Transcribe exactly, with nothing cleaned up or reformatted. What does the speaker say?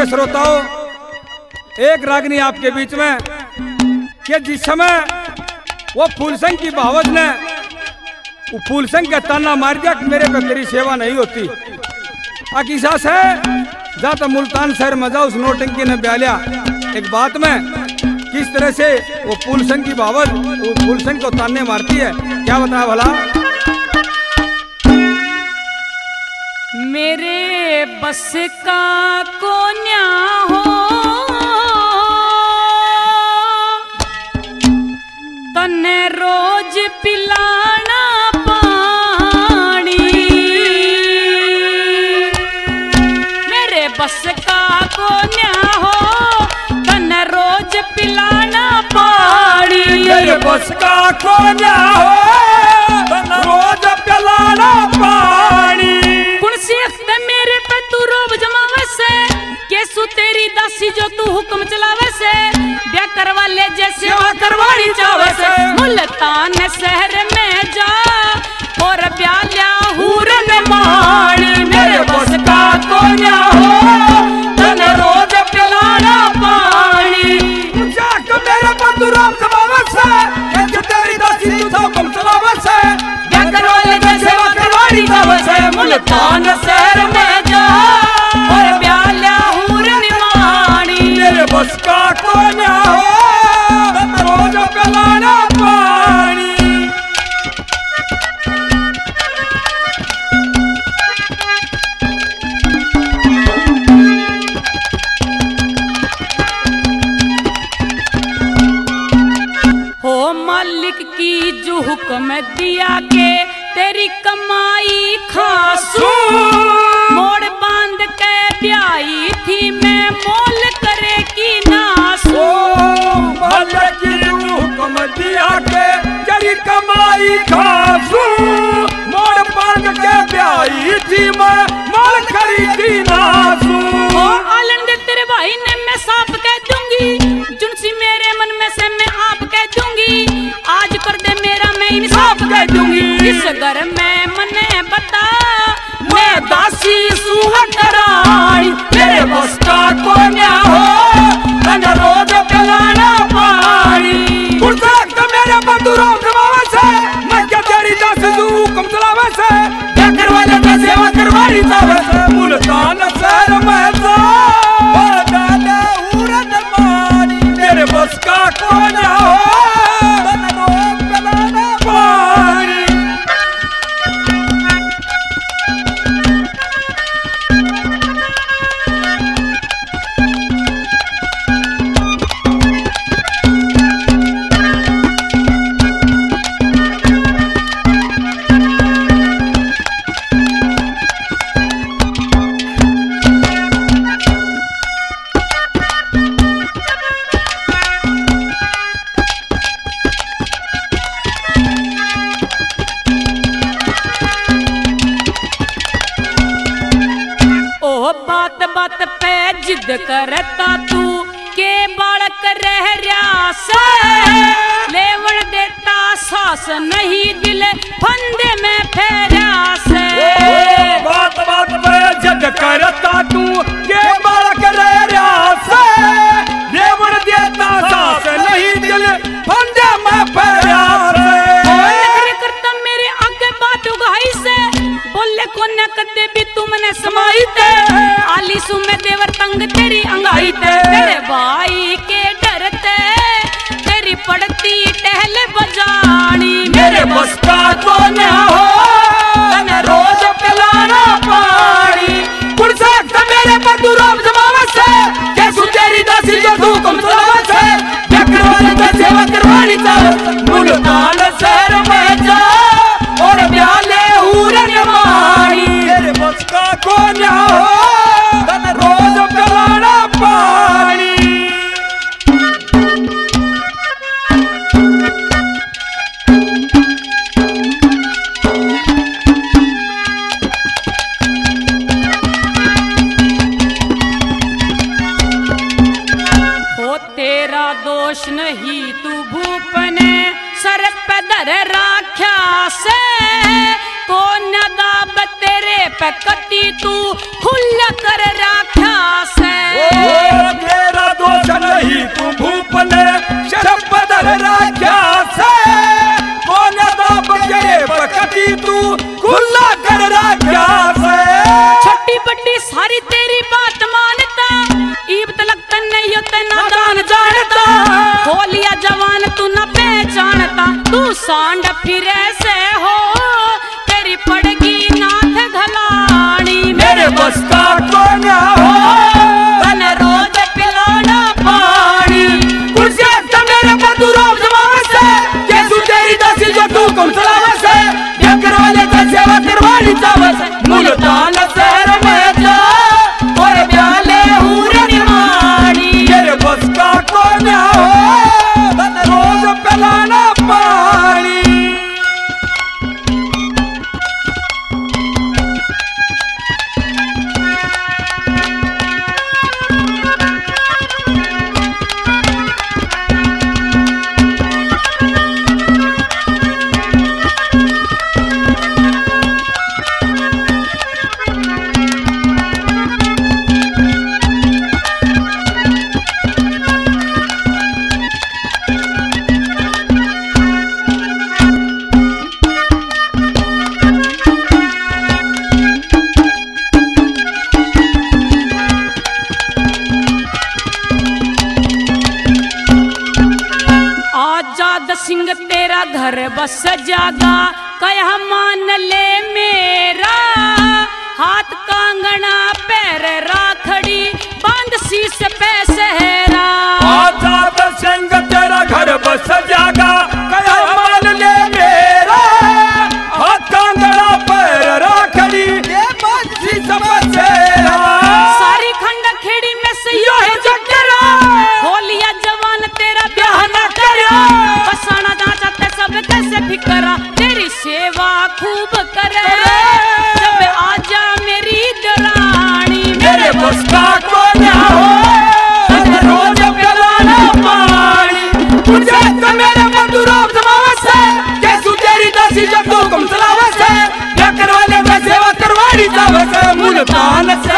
प्रिय श्रोताओं, एक रागनी आपके बीच में कि जिस समय वो फूलसंग की भावज ने वो फूलसंग का ताना मार दिया कि मेरे पे तेरी सेवा नहीं होती। अकीसा से जाता मुल्तान शहर मजा उस नोटंकी ने ब्यालिया एक बात में किस तरह से वो फूलसंग की भावज वो फूलसंग को ताने मारती है, क्या बताया भला। मेरे बस का कोन्या हो तन्ने रोज पिलाना पानी, मेरे बस का कोन्या हो तन्ने रोज पिलाना पानी, मेरे बस का कोन्या हो तन्ने रोज पिलाना पानी। मेरे पे तू रोब जमावे से केसु तेरी दासी जो तू हुक्म चलावे से, ब्याह करवा ले जैसे सेवा करवानी चावे से, मुल्तान शहर में जा और ब्याह लिया हूरन माणी, मेरे बस का कोन्या हो तने रोज पिलाना पानी। जाके मेरे पे तू रोब जमावे से केसु तेरी दासी जो तू हुक्म चलावे से, ब्याह करवा ले जैसे सेवा करवानी चावे से, मुल्तान शहर में जा और ब्याह लिया हूरन माणी, मेरे बस का कोन्या हो तने रोज पिलाना पानी। हो मालिक की जो हुक्म दिया के तेरी कमाई खासू, मोड़ बांध के ब्याई थी मैं मोल करे की नासू, मालिक की जो हुक्म दिया के तेरी कमाई खासू, मोड़ बांध के ब्याई थी मैं मोल करी की नासू। ओ आलन दे तेरे भाई ने मैं साफ कह दूंगी, जुनसी मेरे मन में से मैं आप कह दूंगी, आज कर दे मेरा मैं इंसाफ कह दूंगी, इस घर में मने बता मैं दासी सुहतराई, मेरे बस का कोन्या हो तने रोज पिलाना पानी। पुरसाक तो मेरे बदुरो जमावे से मैं क्या तेरी दासी जो हुक्म चलावे से, क्या करवा ले तो सेवा करवानी चावे से, मुल्तान शहर में जा और दादा हूरन मानी, मेरे बस का कोन्या हो तने रोज पिलाना पानी। बात बात पे जिद करता तू के बालक रह रहा से, लेवन देता सास नहीं दिल फंदे में फेरा से, बात बात पे जिद करता तू के बालक रह रहा से, लेवन देता सास नहीं दिल फंदे में फेरा से, करता मेरे आगे बात उगाई से, बोले को न करते भी तुमने समाई ते, आली सु में देवर तंग तेरी अंगाई ते, तेरे भाई के डरते तेरी पड़ती टहल बजानी, मेरे बस का कोन्या हो तने रोज पिलाना पानी। पुरसाक तो मेरे बदुरो जमावे से केसु तेरी दासी जो हुक्म चलावे से, क्या करवा ले तो सेवा करवानी चावे, मुल्तान शहर में जा और ब्याह ले हूरन मानी, मेरे बस का कोन्या हो तने रोज पिलाना पानी। हो तेरा दोष नहीं तू भूपने सर पे धर राख्या से, को न दाब तेरे पे कती तू खुल कर राख्या से। होलिया जवान तू न पहचानता, तू सांड फिरे से हो, तेरी पड़गी नाथ घलानी। मेरे बस का तो न हो तने रोज पिलाना पानी। कुर्सी से मेरे पर तू रोब जमावे से, कैसू तेरी दासी जो तू कम चलावे से, ये करवाले का सेवा करवानी चावे से। मुल्तान शहर में जा और ब्याले हूरे निमानी। मेरे बस का तो न हो तने रोज पिलाना पानी। आजाद सिंह तेरा घर बस जागा, कह मान ले मेरा, हाथ कंगना पैर राखड़ी, बांध शीश पे सहरा। आजाद सिंह तेरा घर बस जागा, कह मान ले मेरा, हाथ कंगना पैर राखड़ी, बांध शीश पे सहरा। सारी खंड खेड़ी में से यो है जकरा, होलिया जवान तेरा ब्याह न करा, बसाना जाते सब कैसे फिकरा, तेरी सेवा खूब करे, जब आजा मेरी दरानी। मेरे बस का को न हो तने रोज पिलाना पानी। कुर्सी से मेरे पर तू रोब जमावे से, कैसू तेरी दासी जो तू कम चलावे से, ये करवाले का सेवा करवानी चावे से। मुल्तान